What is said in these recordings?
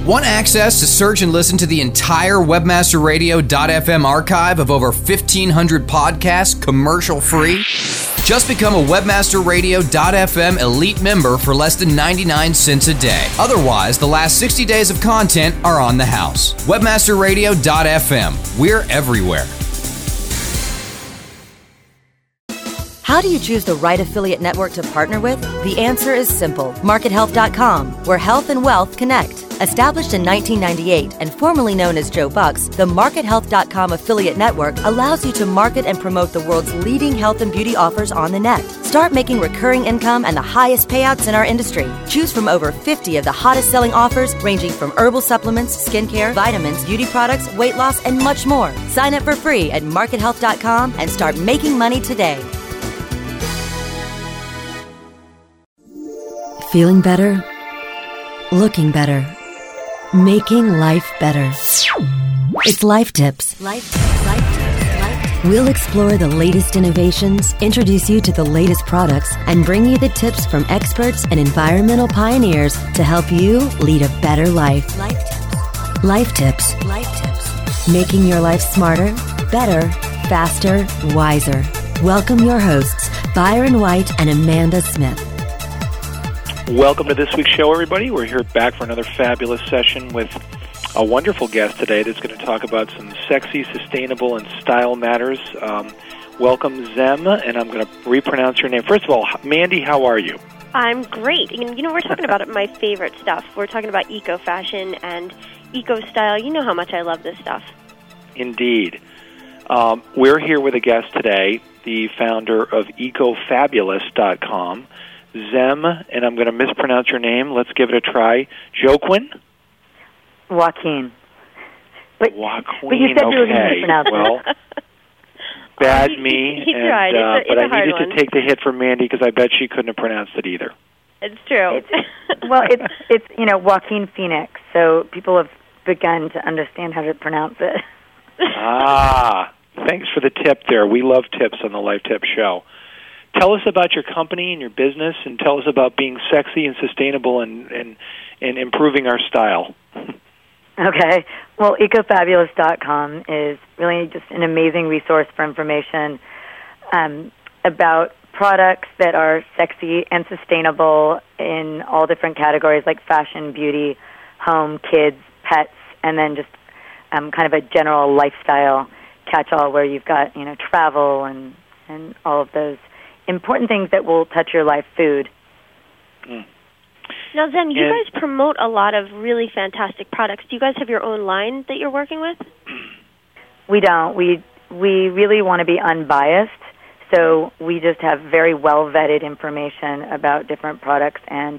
Want access to search and listen to the entire WebmasterRadio.fm archive of over 1,500 podcasts commercial-free? Just become a WebmasterRadio.fm Elite member for less than 99 cents a day. Otherwise, the last 60 days of content are on the house. WebmasterRadio.fm. We're everywhere. How do you choose the right affiliate network to partner with? The answer is simple. MarketHealth.com, where health and wealth connect. Established in 1998 and formerly known as Joe Bucks, the MarketHealth.com affiliate network allows you to market and promote the world's leading health and beauty offers on the net. Start making recurring income and the highest payouts in our industry. Choose from over 50 of the hottest selling offers, ranging from herbal supplements, skincare, vitamins, beauty products, weight loss, and much more. Sign up for free at MarketHealth.com and start making money today. Feeling better? Looking better? Making life better. It's Life Tips. Life Tips. We'll explore the latest innovations, introduce you to the latest products, and bring you the tips from experts and environmental pioneers to help you lead a better life. Life Tips. Making your life smarter, better, faster, wiser. Welcome your hosts, Byron White and Amanda Smith. Welcome to this week's show, everybody. We're here back for another fabulous session with a wonderful guest today that's going to talk about some sexy, sustainable, and style matters. Welcome, Zem, and I'm going to repronounce your name. First of all, Mandy, how are you? I'm great. You know, we're talking about my favorite stuff. We're talking about eco-fashion and eco-style. You know how much I love this stuff. Indeed. We're here with a guest today, the founder of EcoFabulous.com, Zem, and I'm going to mispronounce your name. Let's give it a try. Joaquin? Joaquin. But you said you were going to mispronounce it. Bad me. He tried. But I needed to take the hit from Mandy because I bet she couldn't have pronounced it either. It's true. It's Joaquin Phoenix, so people have begun to understand how to pronounce it. Thanks for the tip there. We love tips on the Life Tip Show. Tell us about your company and your business, and tell us about being sexy and sustainable and improving our style. Okay. Well, EcoFabulous.com is really just an amazing resource for information about products that are sexy and sustainable in all different categories like fashion, beauty, home, kids, pets, and then just kind of a general lifestyle catch-all where you've got, travel and all of those important things that will touch your life, food. Now, Zem, you guys promote a lot of really fantastic products. Do you guys have your own line that you're working with? We don't. We really want to be unbiased, so we just have very well-vetted information about different products, and,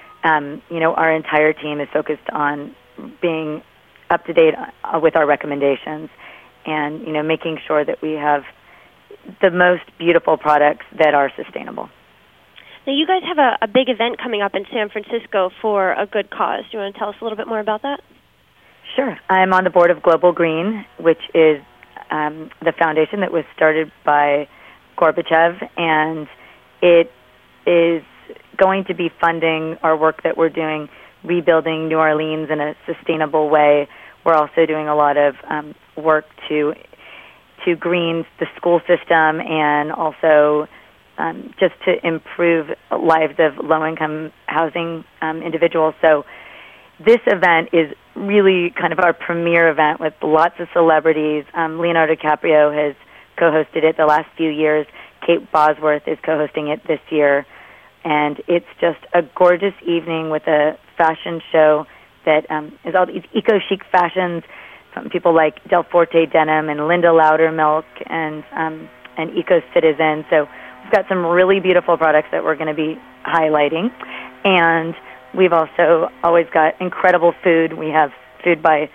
our entire team is focused on being up to date with our recommendations and, making sure that we have the most beautiful products that are sustainable. Now, you guys have a big event coming up in San Francisco for a good cause. Do you want to tell us a little bit more about that? Sure. I'm on the board of Global Green, which is the foundation that was started by Gorbachev, and it is going to be funding our work that we're doing, rebuilding New Orleans in a sustainable way. We're also doing a lot of work to green the school system and also just to improve lives of low-income housing individuals. So this event is really kind of our premier event with lots of celebrities. Leonardo DiCaprio has co-hosted it the last few years. Kate Bosworth is co-hosting it this year. And it's just a gorgeous evening with a fashion show that is all these eco-chic fashions from people like Del Forte Denim and Linda Loudermilk and Eco Citizen. So we've got some really beautiful products that we're going to be highlighting. And we've also always got incredible food. We have food by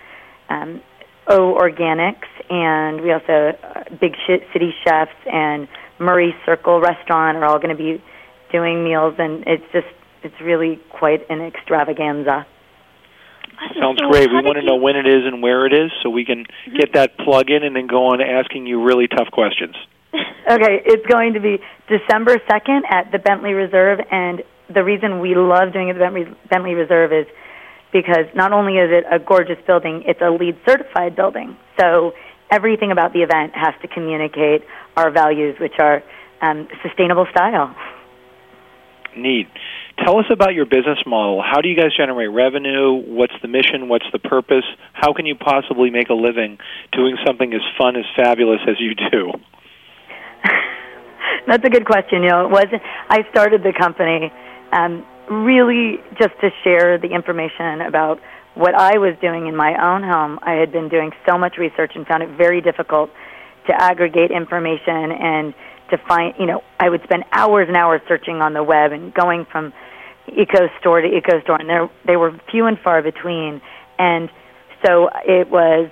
O Organics, and we also Big City Chefs and Murray Circle Restaurant are all going to be doing meals, and it's really quite an extravaganza. Sounds great. We want to know when it is and where it is so we can get that plug in and then go on to asking you really tough questions. Okay, it's going to be December 2nd at the Bentley Reserve, and the reason we love doing it at the Bentley Reserve is because not only is it a gorgeous building, it's a LEED certified building. So everything about the event has to communicate our values, which are sustainable style. Neat. Tell us about your business model. How do you guys generate revenue? What's the mission? What's the purpose? How can you possibly make a living doing something as fun, as fabulous as you do? That's a good question. I started the company really just to share the information about what I was doing in my own home. I had been doing so much research and found it very difficult to aggregate information and to find, I would spend hours and hours searching on the web and going from eco-store to eco-store, and they were few and far between. And so it was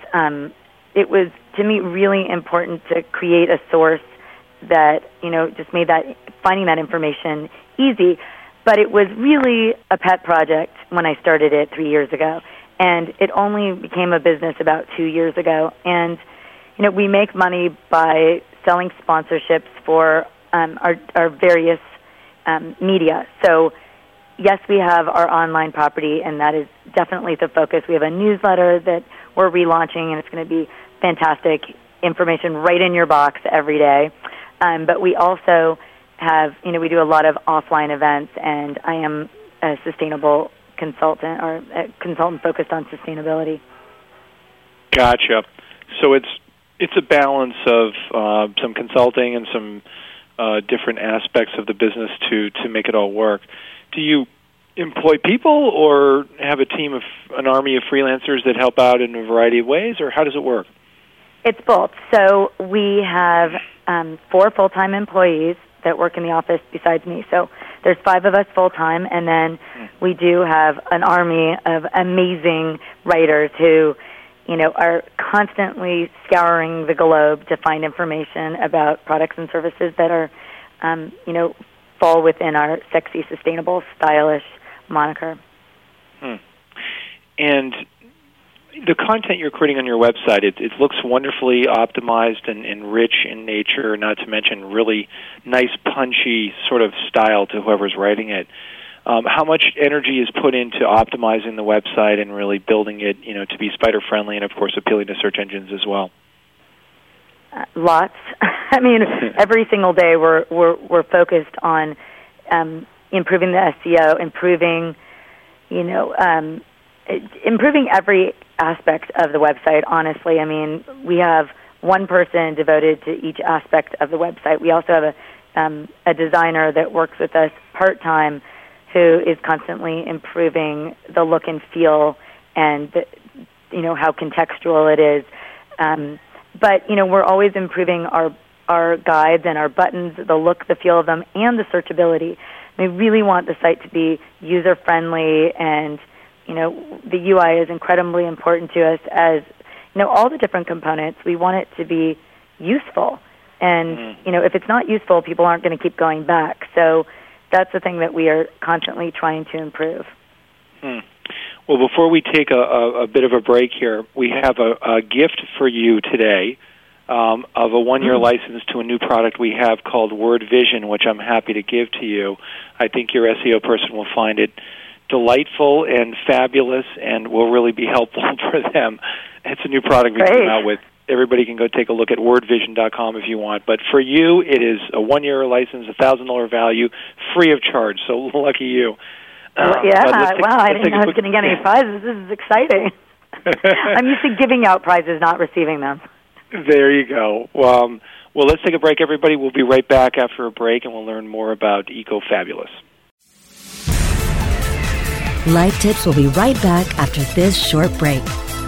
to me really important to create a source that, just made that finding that information easy. But it was really a pet project when I started it 3 years ago, and it only became a business about 2 years ago. And we make money by selling sponsorships for our various media. So yes, we have our online property, and that is definitely the focus. We have a newsletter that we're relaunching, and it's going to be fantastic information right in your box every day. But we also have, we do a lot of offline events, and I am a sustainable consultant, or a consultant focused on sustainability. Gotcha. So it's a balance of some consulting and some different aspects of the business to make it all work. Do you employ people or have an army of freelancers that help out in a variety of ways, or how does it work? It's both. So we have 4 full-time employees that work in the office besides me. So there's 5 of us full-time, and then we do have an army of amazing writers who, are constantly scouring the globe to find information about products and services that are, fall within our sexy, sustainable, stylish moniker. And the content you're creating on your website, it looks wonderfully optimized and rich in nature, not to mention really nice, punchy sort of style to whoever's writing it. How much energy is put into optimizing the website and really building it, to be spider-friendly and, of course, appealing to search engines as well? Lots. I mean, every single day we're focused on improving the SEO, improving every aspect of the website, honestly. I mean, we have one person devoted to each aspect of the website. We also have a designer that works with us part-time who is constantly improving the look and feel and, how contextual it is. But, we're always improving our guides and our buttons, the look, the feel of them, and the searchability. We really want the site to be user-friendly, and the UI is incredibly important to us as, all the different components. We want it to be useful. And, if it's not useful, people aren't going to keep going back. So that's the thing that we are constantly trying to improve. Well, before we take a bit of a break here, we have a gift for you today of a 1-year license to a new product we have called Word Vision, which I'm happy to give to you. I think your SEO person will find it delightful and fabulous and will really be helpful for them. It's a new product we came out with. Everybody can go take a look at wordvision.com if you want. But for you, it is a 1-year license, $1,000 value, free of charge. So lucky you. Wow, I didn't know I was going to get any prizes. This is exciting. I'm used to giving out prizes, not receiving them. There you go. Well, let's take a break, everybody. We'll be right back after a break, and we'll learn more about EcoFabulous. Life Tips will be right back after this short break.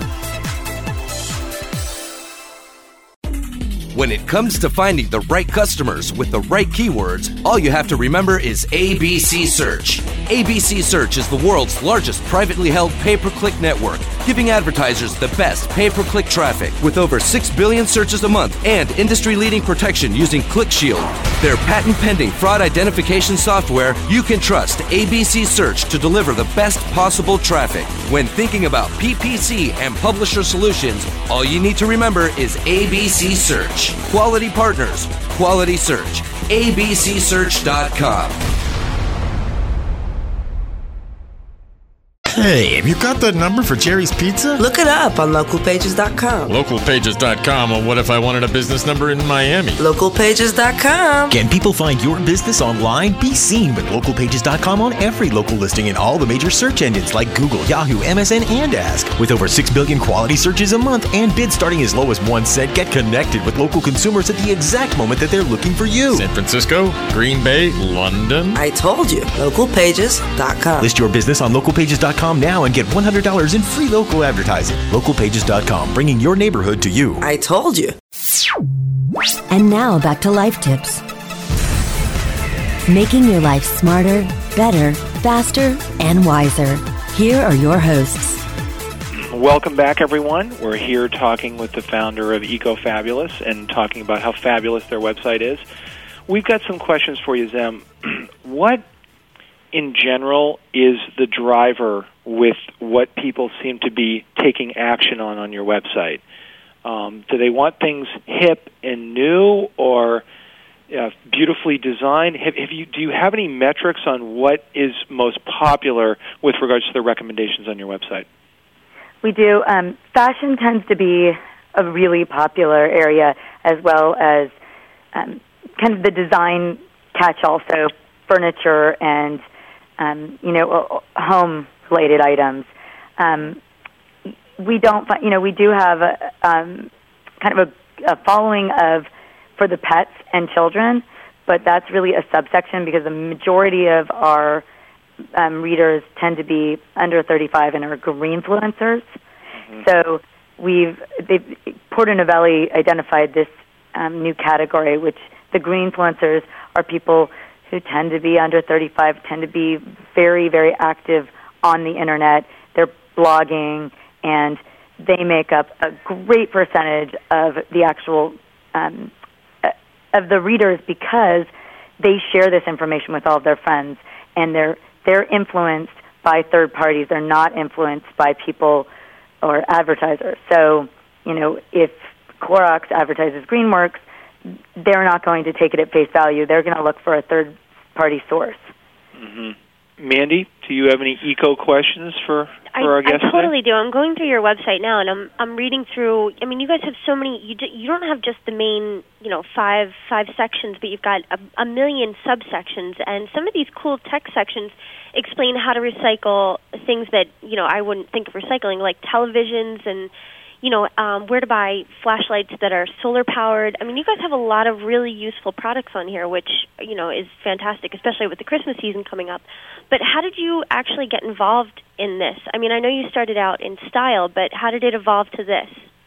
When it comes to finding the right customers with the right keywords, all you have to remember is ABC Search. ABC Search is the world's largest privately held pay-per-click network, giving advertisers the best pay-per-click traffic with over 6 billion searches a month and industry-leading protection using ClickShield. Their patent-pending fraud identification software, you can trust ABC Search to deliver the best possible traffic. When thinking about PPC and publisher solutions, all you need to remember is ABC Search. Quality partners, quality search. abcsearch.com. Hey, have you got that number for Jerry's Pizza? Look it up on localpages.com. Localpages.com? Well, what if I wanted a business number in Miami? Localpages.com. Can people find your business online? Be seen with localpages.com on every local listing in all the major search engines like Google, Yahoo, MSN, and Ask. With over 6 billion quality searches a month and bids starting as low as 1 cent, get connected with local consumers at the exact moment that they're looking for you. San Francisco, Green Bay, London. I told you. Localpages.com. List your business on localpages.com now and get $100 in free local advertising. Localpages.com, bringing your neighborhood to you. I told you. And now back to Life Tips. Making your life smarter, better, faster, and wiser. Here are your hosts. Welcome back, everyone. We're here talking with the founder of EcoFabulous and talking about how fabulous their website is. We've got some questions for you, Zem. What, in general, is the driver with what people seem to be taking action on your website? Do they want things hip and new or beautifully designed? Do you have any metrics on what is most popular with regards to the recommendations on your website? We do. Fashion tends to be a really popular area, as well as kind of the design catch-all, so furniture and home-related items. We don't, we do have kind of a following for the pets and children, but that's really a subsection because the majority of our readers tend to be under 35 and are greenfluencers. Mm-hmm. So Porter Novelli identified this new category, which the greenfluencers are people who tend to be under 35, tend to be very, very active on the internet. They're blogging, and they make up a great percentage of the actual of the readers because they share this information with all of their friends, and they're influenced by third parties. They're not influenced by people or advertisers. So, if Clorox advertises Greenworks, they're not going to take it at face value. They're going to look for a third-party source. Mm-hmm. Mandy, do you have any eco questions for our guests? I totally do. I'm going through your website now, and I'm reading through. I mean, you guys have so many. You don't have just the main, five sections, but you've got a million subsections, and some of these cool tech sections explain how to recycle things that I wouldn't think of recycling, like televisions and where to buy flashlights that are solar powered. I mean, you guys have a lot of really useful products on here, which is fantastic, especially with the Christmas season coming up. But how did you actually get involved in this? I mean, I know you started out in style, but how did it evolve to this?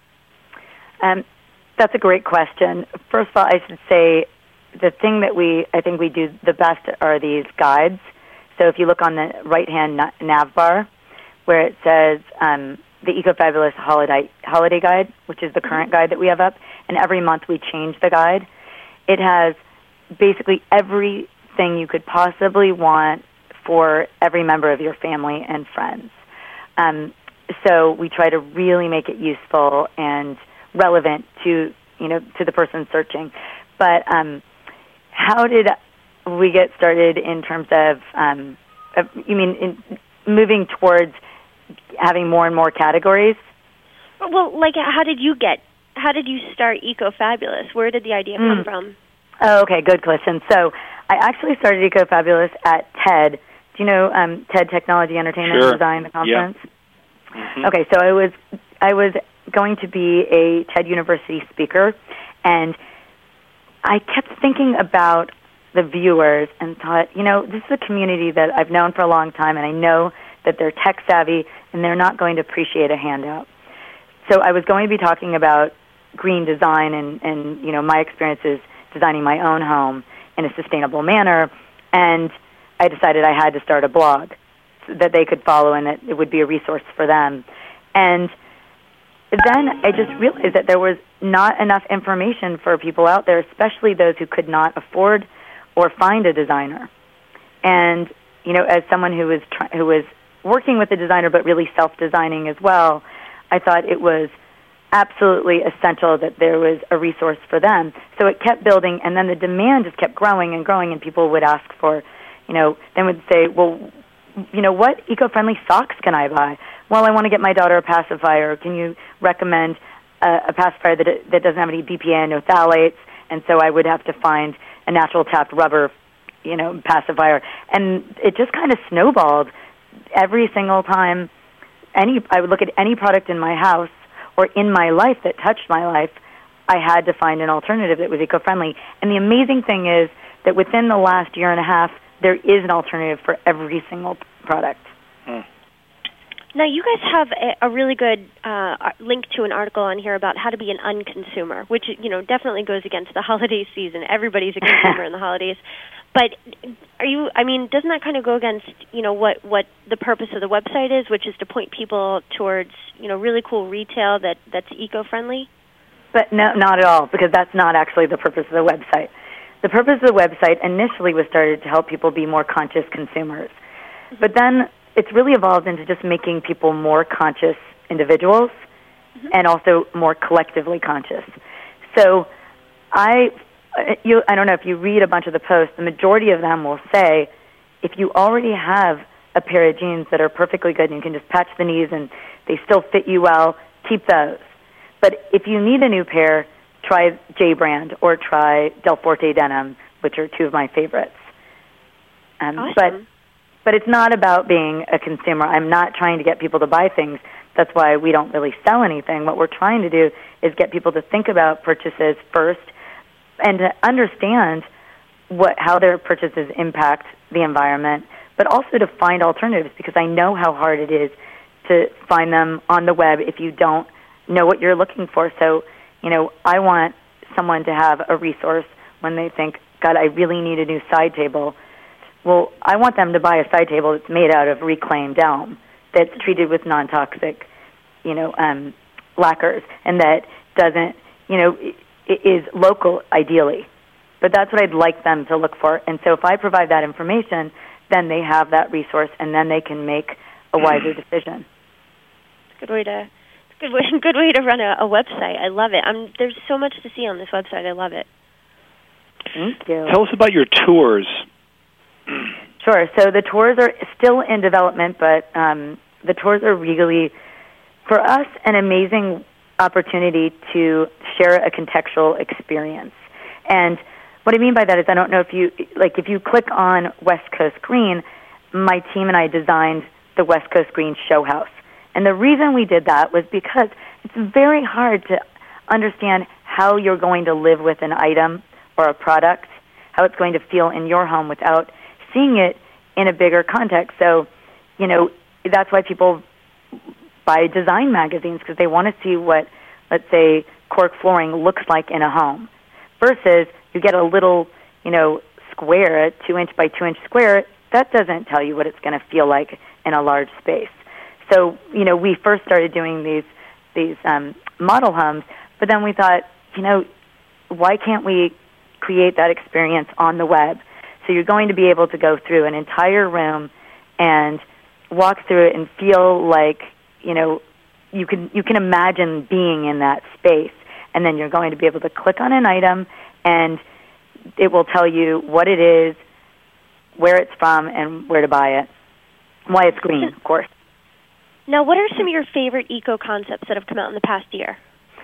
That's a great question. First of all, I should say the thing that I think we do the best are these guides. So if you look on the right-hand nav bar where it says the EcoFabulous Holiday Guide, which is the current guide that we have up, and every month we change the guide. It has basically everything you could possibly want for every member of your family and friends. So we try to really make it useful and relevant to the person searching. But how did we get started in terms of in moving towards having more and more categories? Well, like, how did you start EcoFabulous? Where did the idea come from? Oh, okay, good question. So I actually started EcoFabulous at TED. Do you know TED Technology, Entertainment, and Design, the conference? Yeah. Mm-hmm. Okay, so I was going to be a TED University speaker, and I kept thinking about the viewers and thought, this is a community that I've known for a long time, and I know that they're tech savvy and they're not going to appreciate a handout. So I was going to be talking about green design and my experiences designing my own home in a sustainable manner, and I decided I had to start a blog so that they could follow and that it would be a resource for them. And then I just realized that there was not enough information for people out there, especially those who could not afford or find a designer. And as someone who was working with a designer but really self-designing as well, I thought it was absolutely essential that there was a resource for them. So it kept building, and then the demand just kept growing and growing, and people would ask for, then would say, well, what eco-friendly socks can I buy? Well, I want to get my daughter a pacifier. Can you recommend a pacifier that doesn't have any BPA and no phthalates? And so I would have to find a natural tapped rubber, pacifier. And it just kind of snowballed every single time. I would look at any product in my house or in my life that touched my life, I had to find an alternative that was eco-friendly. And the amazing thing is that within the last year and a half, there is an alternative for every single product. Now, you guys have a really good link to an article on here about how to be an unconsumer, which, definitely goes against the holiday season. Everybody's a consumer in the holidays. But doesn't that kind of go against, what the purpose of the website is, which is to point people towards, really cool retail that's eco-friendly? But no, not at all, because that's not actually the purpose of the website. The purpose of the website initially was started to help people be more conscious consumers. But then it's really evolved into just making people more conscious individuals and also more collectively conscious. So I don't know if you read a bunch of the posts, the majority of them will say, if you already have a pair of jeans that are perfectly good and you can just patch the knees and they still fit you well, keep those. But if you need a new pair, try J Brand or try Del Forte denim, which are two of my favorites. Awesome. But it's not about being a consumer. I'm not trying to get people to buy things. That's why we don't really sell anything. What we're trying to do is get people to think about purchases first and to understand how their purchases impact the environment, but also to find alternatives, because I know how hard it is to find them on the web if you don't know what you're looking for. So, I want someone to have a resource when they think, God, I really need a new side table. Well, I want them to buy a side table that's made out of reclaimed elm, that's treated with non-toxic, lacquers, and that doesn't, is local ideally. But that's what I'd like them to look for. And so if I provide that information, then they have that resource, and then they can make a wiser decision. Good way to run a website. I love it. There's so much to see on this website. I love it. Thank you. Tell us about your tours. Sure. So the tours are still in development, but the tours are really, for us, an amazing opportunity to share a contextual experience. And what I mean by that is, I don't know if you click on West Coast Green, my team and I designed the West Coast Green show house. And the reason we did that was because it's very hard to understand how you're going to live with an item or a product, how it's going to feel in your home without seeing it in a bigger context. So, that's why people buy design magazines, because they want to see what, let's say, cork flooring looks like in a home. Versus you get a little, square, a 2-inch by 2-inch square, that doesn't tell you what it's going to feel like in a large space. So, we first started doing these model homes, but then we thought, why can't we create that experience on the web? So you're going to be able to go through an entire room and walk through it and feel like, you can imagine being in that space. And then you're going to be able to click on an item, and it will tell you what it is, where it's from, and where to buy it. Why it's green, of course. Now, what are some of your favorite eco-concepts that have come out in the past year?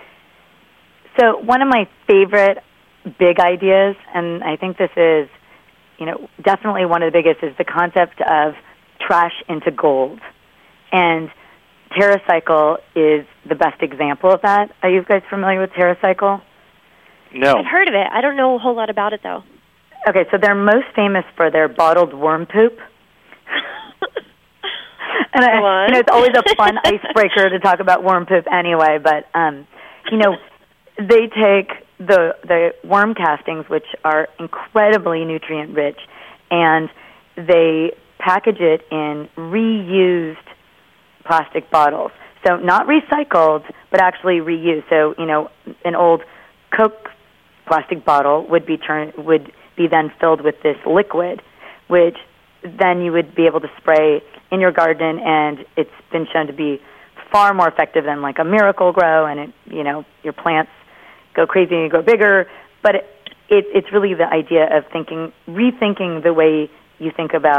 So one of my favorite big ideas, and I think this is, definitely one of the biggest, is the concept of trash into gold. And TerraCycle is the best example of that. Are you guys familiar with TerraCycle? No. I've heard of it. I don't know a whole lot about it, though. Okay, so they're most famous for their bottled worm poop. And it's always a fun icebreaker to talk about worm poop anyway, but, they take the worm castings, which are incredibly nutrient-rich, and they package it in reused plastic bottles. So not recycled, but actually reused. So, an old Coke plastic bottle would be then filled with this liquid, which then you would be able to spray in your garden, and it's been shown to be far more effective than like a Miracle-Gro, and your plants go crazy and go bigger. But it's really the idea of rethinking the way you think about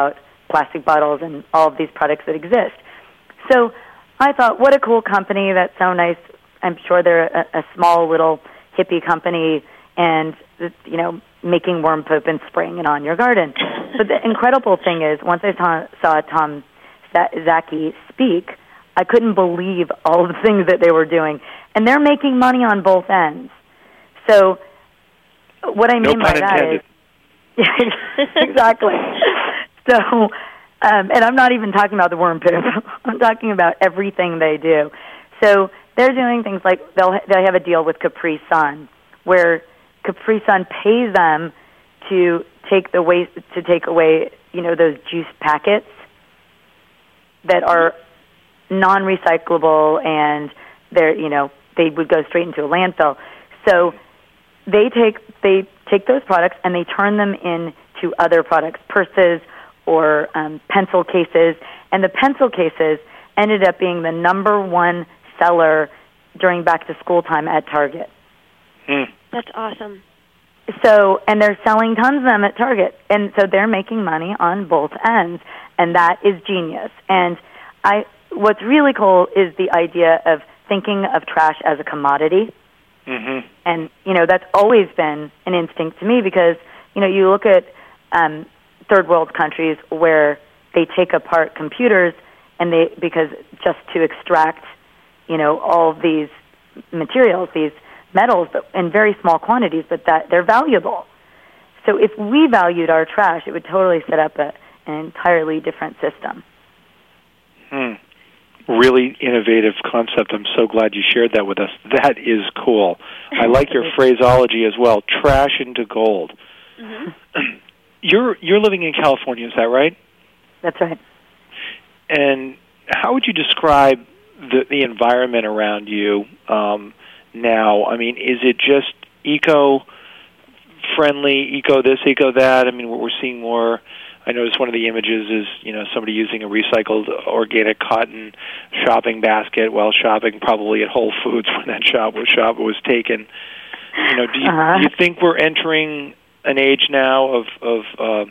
plastic bottles and all of these products that exist. So I thought, what a cool company. That's so nice. I'm sure they're a small little hippie company and, making worm poop and spraying it on your garden. But the incredible thing is, once I saw Tom Szaky speak, I couldn't believe all the things that they were doing. And they're making money on both ends. So what I mean by that is... Exactly. So, and I'm not even talking about the worm poop. I'm talking about everything they do. So they're doing things like they have a deal with Capri Sun, where Capri Sun pays them to take away those juice packets that are non-recyclable, and they would go straight into a landfill. So they take those products and they turn them into other products, purses or pencil cases. And the pencil cases ended up being the number one seller during back-to-school time at Target. That's awesome. So, and they're selling tons of them at Target. And so they're making money on both ends. And that is genius. And what's really cool is the idea of thinking of trash as a commodity. Mm-hmm. And, that's always been an instinct to me because, you look at third world countries where they take apart computers because just to extract, all of these materials, these metals, but in very small quantities, but that they're valuable. So if we valued our trash, it would totally set up an entirely different system. Really innovative concept. I'm so glad you shared that with us. That is cool. I like your phraseology as well. Trash into gold. Mm-hmm. You're living in California, is that right? That's right. And how would you describe the environment around you now? I mean, is it just eco-friendly, eco this, eco that? I mean, we're seeing more. I noticed one of the images is, somebody using a recycled organic cotton shopping basket while shopping probably at Whole Foods when that shop was taken. Do you think we're entering an age now of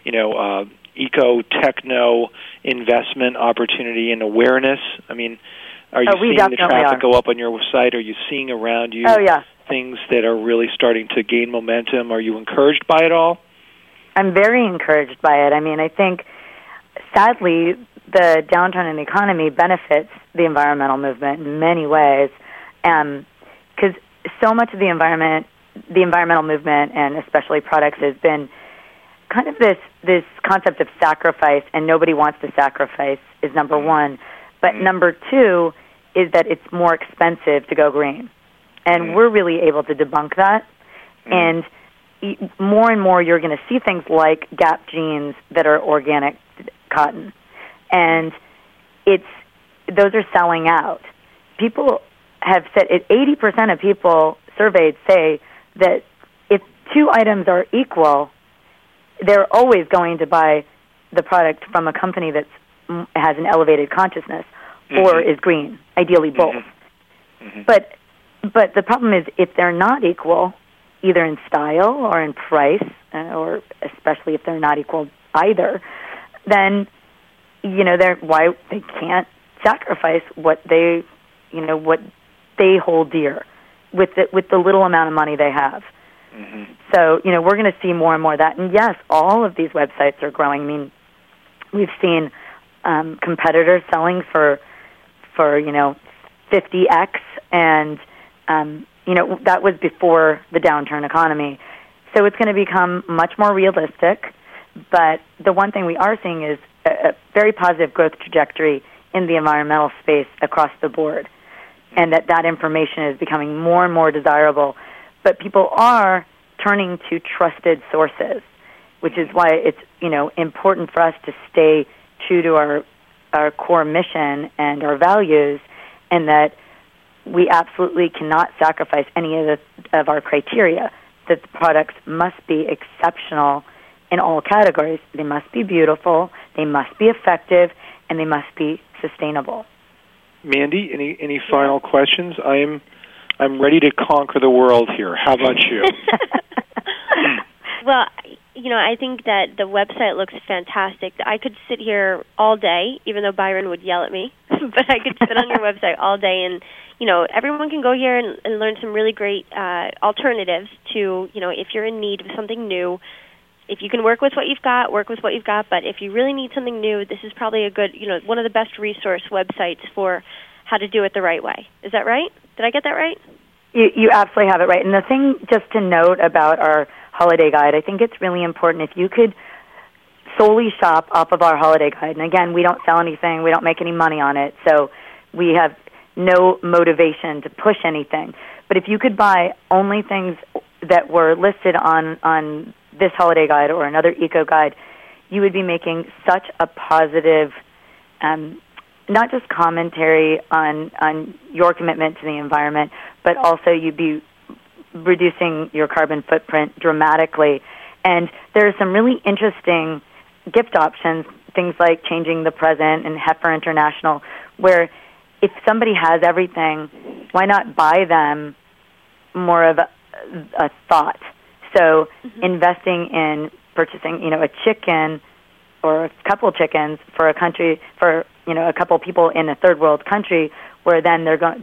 eco-techno investment opportunity and awareness? I mean, are you seeing the traffic go up on your site? Are you seeing around you things that are really starting to gain momentum? Are you encouraged by it all? I'm very encouraged by it. I mean, I think, sadly, the downturn in the economy benefits the environmental movement in many ways, because so much of the environmental movement, and especially products, has been kind of this concept of sacrifice, and nobody wants to sacrifice, is number one. But number two is that it's more expensive to go green. And we're really able to debunk that. And more and more you're going to see things like Gap jeans that are organic cotton. And those are selling out. People have said 80% of people surveyed say that if two items are equal, they're always going to buy the product from a company that has an elevated consciousness or is green, ideally both. Mm-hmm. But the problem is if they're not equal, either in style or in price, or especially if they're not equal either, then why they can't sacrifice what they hold dear with the little amount of money they have. Mm-hmm. So we're going to see more and more of that. And yes, all of these websites are growing. I mean, we've seen competitors selling for 50x, and that was before the downturn economy. So it's going to become much more realistic. But the one thing we are seeing is a very positive growth trajectory in the environmental space across the board, and that information is becoming more and more desirable. But people are turning to trusted sources, which is why it's important for us to stay true to our core mission and our values, and that we absolutely cannot sacrifice any of our criteria, that the products must be exceptional in all categories. They must be beautiful, they must be effective, and they must be sustainable. Mandy, any final questions? I'm ready to conquer the world here. How about you? Well, I think that the website looks fantastic. I could sit here all day, even though Byron would yell at me, but I could sit on your website all day, and, everyone can go here and learn some really great alternatives to, if you're in need of something new. If you can work with what you've got, work with what you've got, but if you really need something new, this is probably a good, one of the best resource websites for how to do it the right way. Is that right? Did I get that right? You absolutely have it right. And the thing just to note about our holiday guide, I think it's really important if you could solely shop off of our holiday guide. And again, we don't sell anything. We don't make any money on it. So we have no motivation to push anything. But if you could buy only things that were listed on this holiday guide or another eco guide, you would be making such a positive, not just commentary on your commitment to the environment, but also you'd be reducing your carbon footprint dramatically. And there are some really interesting gift options, things like Changing the Present and Heifer International, where if somebody has everything, why not buy them more of a thought? So investing in purchasing, a chicken or a couple chickens for a country, for, a couple people in a third world country, where then they're